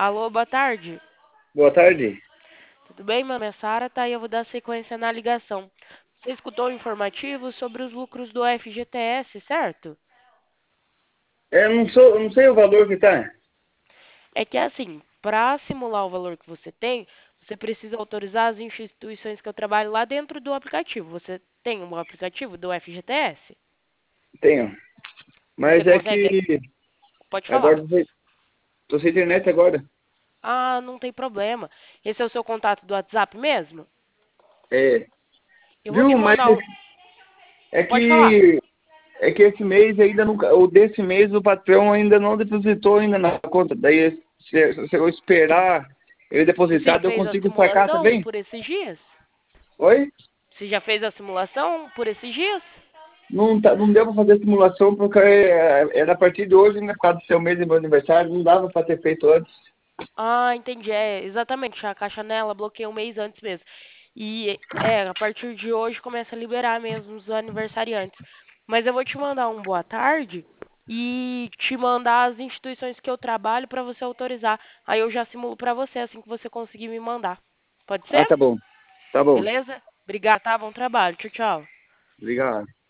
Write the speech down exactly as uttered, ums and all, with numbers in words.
Alô, boa tarde. Boa tarde. Tudo bem? Meu nome é Sara, tá? E eu vou dar sequência na ligação. Você escutou o informativo sobre os lucros do F G T S, certo? Eu não sou, eu não sei o valor que tá. É que assim, para simular o valor que você tem, você precisa autorizar as instituições que eu trabalho lá dentro do aplicativo. Você tem um aplicativo do F G T S? Tenho. Você Mas é consegue? que Pode agora falar. tô sem, tô sem internet agora. Ah, não tem problema. Esse é o seu contato do WhatsApp mesmo? É, Eu vou te viu? Mas mandar o. é Pode falar. que é que esse mês ainda nunca, o desse mês o patrão ainda não depositou ainda na conta. Daí se, se eu esperar ele Você já depositar, eu fez a consigo sacar simulação também? por esses dias? Oi? Você já fez a simulação por esses dias? Não, tá, não deu para fazer simulação porque é, era a partir de hoje, né? Por causa do seu mês de meu aniversário, não dava para ter feito antes. Ah, entendi. É, exatamente. A Caixa nela bloqueia um mês antes mesmo. E é, a partir de hoje começa a liberar mesmo os aniversariantes. Mas eu vou te mandar um boa tarde e te mandar as instituições que eu trabalho para você autorizar. Aí eu já simulo para você assim que você conseguir me mandar. Pode Ah, ser? tá bom. Tá bom. Beleza? Obrigada, tá? Bom trabalho. Tchau, tchau. Obrigado.